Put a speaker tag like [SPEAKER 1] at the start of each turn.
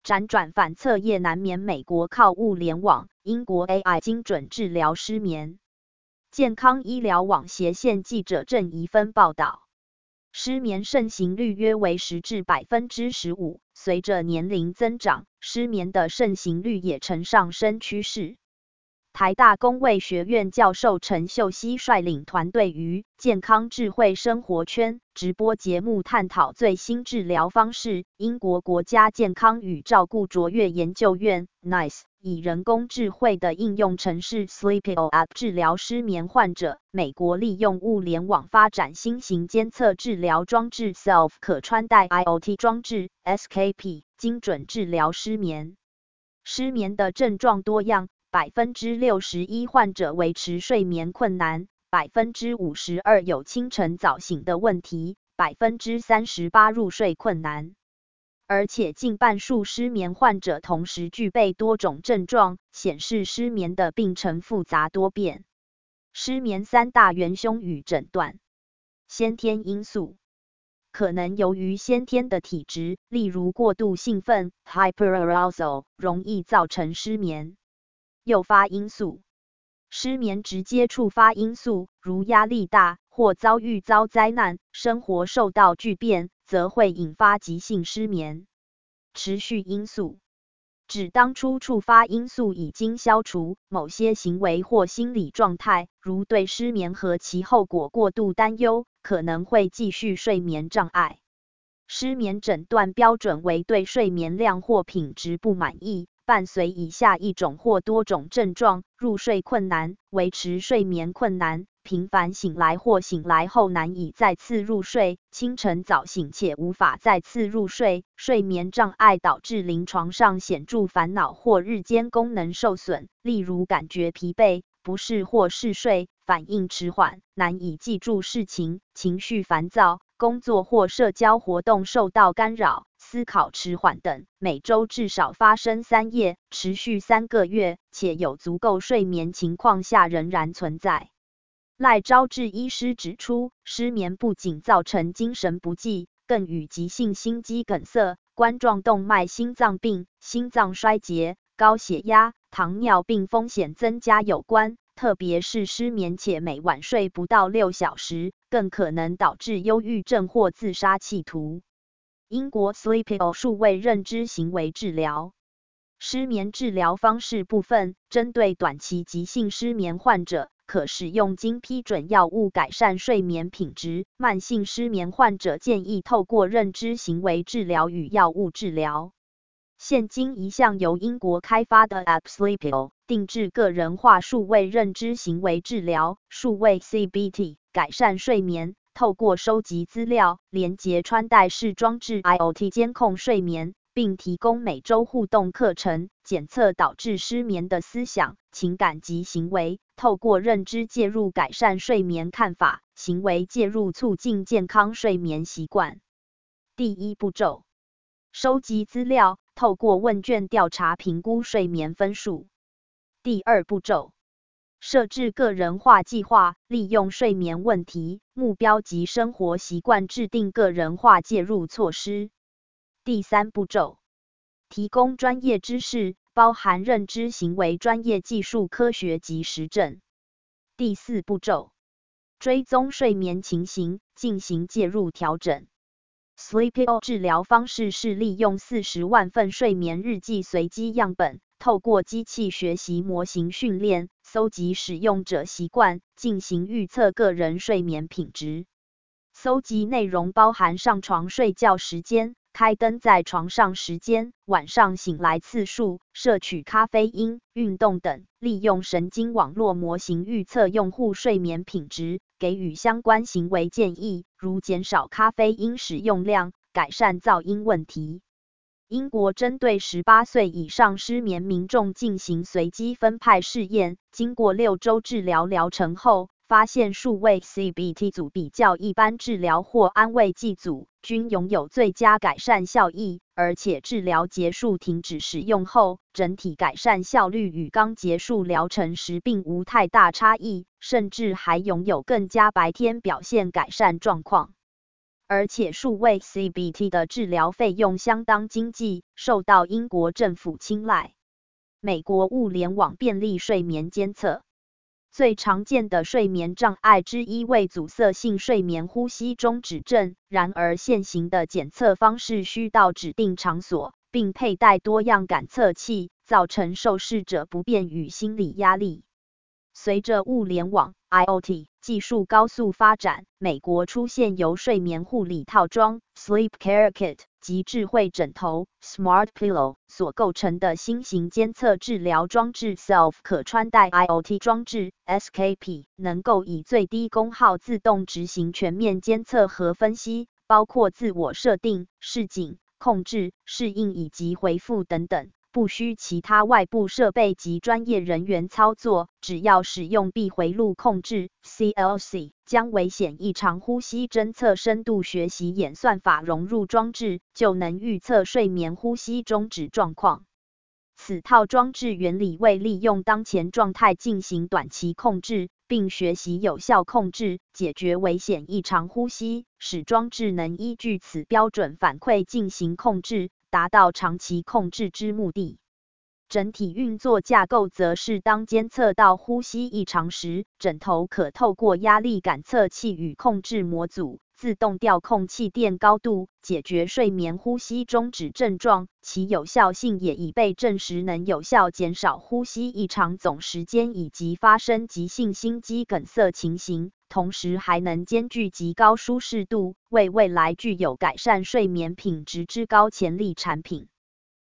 [SPEAKER 1] 辗转反侧夜难眠，美国靠物联网，英国 AI 精准治疗失眠。健康医疗网斜线记者郑怡芬报道，失眠盛行率约为10%至15%，随着年龄增长，失眠的盛行率也呈上升趋势。台大公卫学院教授陈秀熙率领团队于健康智慧生活圈直播节目探讨最新治疗方式。英国国家健康与照顾卓越研究院 NICE 以人工智慧的应用程式 Sleepio App 治疗失眠患者。美国利用物联网发展新型监测治疗装置 Self 可穿戴 IoT 装置 SKP 精准治疗失眠。失眠的症状多样。61%患者维持睡眠困难，52%有清晨早醒的问题，38%入睡困难。而且近半数失眠患者同时具备多种症状，显示失眠的病程复杂多变。失眠3大元凶与诊断。先天因素。可能由于先天的体质，例如过度兴奋 hyperarousal， 容易造成失眠。诱发因素。失眠直接触发因素，如压力大或遭灾难，生活受到巨变，则会引发急性失眠。持续因素。指当初触发因素已经消除，某些行为或心理状态，如对失眠和其后果过度担忧，可能会继续睡眠障碍。失眠诊断标准为对睡眠量或品质不满意，伴随以下一种或多种症状：入睡困难、维持睡眠困难、频繁醒来或醒来后难以再次入睡、清晨早醒且无法再次入睡。睡眠障碍导致临床上显著烦恼或日间功能受损，例如感觉疲惫、不适或嗜睡、反应迟缓、难以记住事情、情绪烦躁、工作或社交活动受到干扰、思考迟缓等。每周至少发生3夜，持续3个月，且有足够睡眠情况下仍然存在。赖昭志医师指出，失眠不仅造成精神不济，更与急性心肌梗塞、冠状动脉心脏病、心脏衰竭、高血压、糖尿病风险增加有关。特别是失眠且每晚睡不到6小时，更可能导致忧郁症或自杀企图。英国 Sleepio 数位认知行为治疗。失眠治疗方式部分，针对短期急性失眠患者，可使用经批准药物改善睡眠品质。慢性失眠患者建议透过认知行为治疗与药物治疗。现今一项由英国开发的 App Sleepio 定制个人化数位认知行为治疗数位 CBT 改善睡眠，透过收集资料、连结穿戴式装置 IoT 监控睡眠，并提供每周互动课程，检测导致失眠的思想、情感及行为，透过认知介入改善睡眠看法，行为介入促进健康睡眠习惯。第一步骤，收集资料，透过问卷调查评估睡眠分数。第二步骤，设置个人化计划，利用睡眠问题、目标及生活习惯制定个人化介入措施。第三步骤，提供专业知识，包含认知行为专业技术科学及实证。第四步骤，追踪睡眠情形，进行介入调整。Sleepio 治疗方式是利用40万份睡眠日记随机样本，透过机器学习模型训练，搜集使用者习惯，进行预测个人睡眠品质。搜集内容包含上床睡觉时间、开灯在床上时间、晚上醒来次数、摄取咖啡因、运动等，利用神经网络模型预测用户睡眠品质，给予相关行为建议，如减少咖啡因使用量、改善噪音问题。英国针对18岁以上失眠民众进行随机分派试验，经过6周治疗疗程后，发现数位 CBT 组比较一般治疗或安慰剂组均拥有最佳改善效益，而且治疗结束停止使用后，整体改善效率与刚结束疗程时并无太大差异，甚至还拥有更加白天表现改善状况。 而且数位 CBT 的治疗费用相当经济，受到英国政府青睐。美国物联网便利睡眠监测。最常见的睡眠障碍之一为阻塞性睡眠呼吸中止症，然而现行的检测方式需到指定场所，并佩戴多样感测器，造成受试者不便与心理压力。随着物联网 IoT 技术高速发展，美国出现由睡眠护理套装 Sleep Care Kit 及智慧枕头 Smart Pillow 所构成的新型监测治疗装置 Self 可穿戴 IoT 装置 SKP， 能够以最低功耗自动执行全面监测和分析，包括自我设定、示警、控制、适应以及回复等等。不需其他外部设备及专业人员操作，只要使用闭回路控制 CLC， 将危险异常呼吸侦测深度学习演算法融入装置，就能预测睡眠呼吸中止状况。此套装置原理为利用当前状态进行短期控制，并学习有效控制，解决危险异常呼吸，使装置能依据此标准反馈进行控制，达到长期控制之目的。整体运作架构则是当监测到呼吸异常时，枕头可透过压力感测器与控制模组自动调控气垫高度，解决睡眠呼吸中止症状，其有效性也已被证实能有效减少呼吸异常总时间以及发生急性心肌梗塞情形，同时还能兼具极高舒适度，为未来具有改善睡眠品质之高潜力产品。